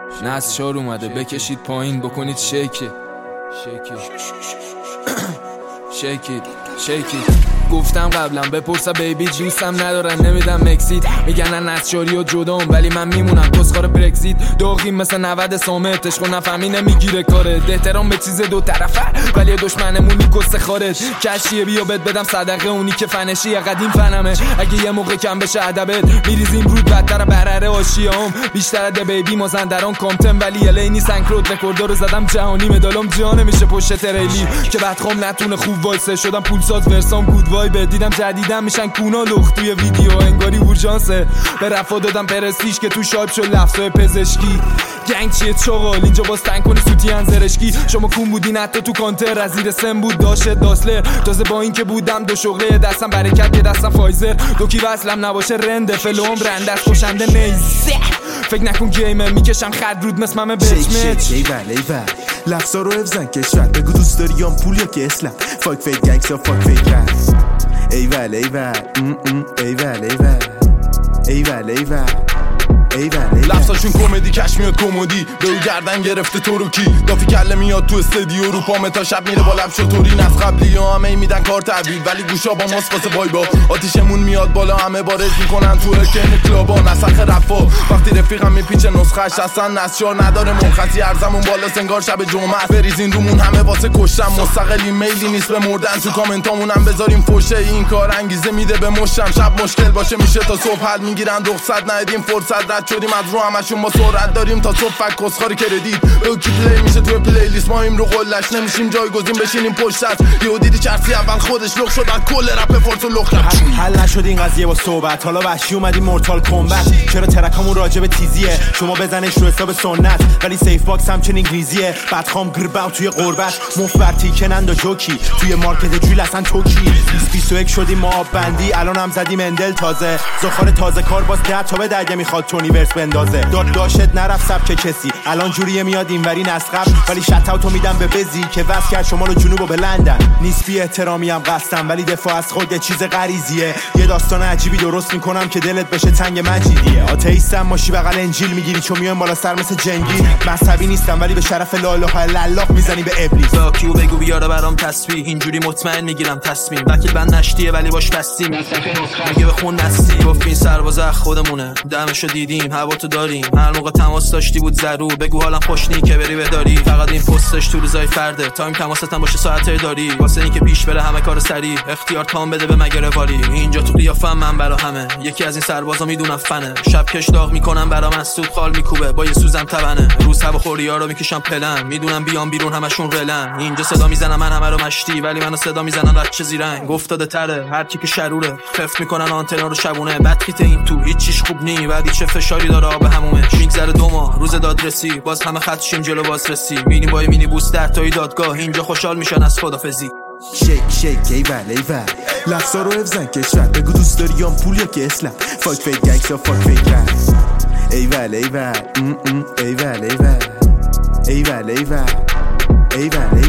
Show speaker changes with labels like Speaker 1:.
Speaker 1: نسشار اومده بکشید پایین بکنید شیکی گفتم قبلا بپرسا بیبی جوسم ندارن نمیدم مکسید میگن نسشاری و جدام ولی من میمونم کسخار برگزیت داغیم مثل 90 سامت عشق و نفهمی نمیگیره کارت احترام به چیز دو طرفه ولی دشمنمونی کسه خارج کشیه بیا بد بدم صدقه اونی که فنشی قدیم فنمه اگه یه موقع کم بشه ادبت میریزیم رود بدتر برره آشیام بیشتر ده بیبی مازندران کامتن ولی الینی سنکرود رکوردا رو زدم جهانی مدالم جهان میشه پشت تریلی که بدخوام نتونه خوب وایسه شدم پولساز ورسام گود وایب دیدم جدیدم میشن کونا لخت توی ویدیو انگاری اورژانسه به رفا دادم پرستیش که تو شایب شد لفظای پزشکی گنگ چیه چاقال اینجا باز تنگ کنی سوتی انزرشکی شما کون بودین حتی تو کانتر از زیر سن بود داشت داسلر تازه با این که بودم دو شغله دستم برکت یه دستم فایزر دوکی وصلم نباشه رنده فلوم رنده از کشنده نیزه فکر نکن گیمه میکشم خد رود مثل ممه بچمچ
Speaker 2: ایول لفظا رو افزن کشور بگو دوست داری یا پول یا که اسلام فاک فیک گنگس یا فاک فیک رپ ایول
Speaker 3: لفظاشون کمدی کش میاد کمدی به او گردن گرفته تو رو کی دافی کله میاد تو استدیو رو پامه تا شب میره با لب شطوری نز قبلی ها همه میدن کار تعبیر ولی گوشا با ماست واسه وایبا آتیشمون میاد بالا همه بارز میکنن تو ارکن کلابا نسخ رفا وقتی رفیقم میپیچه نسخش اصلا نسشار نداره مرخصی ارزمون بالا سنگار شب جمعه بریزین رومون همه واسه کشتم مستقلی میلی نیست به مردن تو کامنتامون هم بذاریم فوشه این کار انگیزه میده به مشتم شب مشکل باشه میشه تا صبح حل میگیرن رخصت ندیدیم فرصت رد شدیم از رو همشون با سرعت داریم تا صبح فک کسخاری کردید کی پلی میشه توی پلیلیست ما این رو قلش نمیشیم جایگزین بشینیم پشت دست یهو دیدی چرسی اول خودش لخ شد از کل رپ فورس و لخ
Speaker 4: حل نشد این قضیه با صحبت حالا وحشی اومدیم مورتال کمبت چرا ترکامون راجع به تیزیه شما بزنش رو حساب سنت ولی سیف باکس همچین انگلیزیه بدخوام گرباو توی قربت مفبرتی کنند و جوکی توی مارکت جول اصلا توکی 21 شدیم ما آب بندی الان هم زدیم اندل تازه زخار تازه کار باز ده تا به درگه میخواد تونیورس بندازه داشت نرفت سبک کسی الان جوریه میاد اینوری نسقب ولی شت اوتو میدم به بزی که واسه کرد شمال و جنوب و به لندن نیست بی احترامی هم قصدم ولی دفاع از خود یه چیز غریزیه یه داستان عجیبی درست میکنم که دلت بشه تنگ مجیدیه آتئیستم ماشی بغل انجیل میگیری چون میام بالا سر مثل جنگی مذهبی نیستم ولی به شرف لا اله الا الله میزنی به ابلیس
Speaker 5: کیو بگو بیاره برام تسبیح اینجوری مطمئن میگیرم تصمیم وکیل بند نشتیه ولی باش بستیم میگه بخون نستی گفت این سرباز خودمونه دمشو دیدیم هوا تو داریم هر موقع تماس داشتی بود ضرور بگو حالم خوش نی که بری بداری فقط این پستش تو روزای فرده تایم تماستم باشه ساعتای داری واسه اینکه پیش بره همه کار سریع اختیار تام بده به مگره والی اینجا تو قیافم من برا همه یکی از این سربازا میدونم فنه شب کش داغ میکنم برا مسعود خال میکوبه با یه سوزم تبنه روز هوا خوریا رو میکشم پلن میدونم بیام بیرون همشون رلن اینجا صدا میزنم من همه رو مشتی ولی منو صدا میزنن بچه زیرنگ افتاده تره هر کی که شروره خفت میکنن آنتنا رو شبونه بدخیت این تو هیچ چیش خوب نی بعدی چه فشاری داره آب همومش میگذره 2 ماه روز دادرسی باز همه خط شیم جلو بازرسی میریم با مینی بوس در تای دادگاه اینجا خوشحال میشن از خدافظی
Speaker 2: شیک ایول لفظا رو افزن کشور بگو دوست داری یا پول یا که اسلام فاک فیک گنگس یا فاک فیک رپ ایول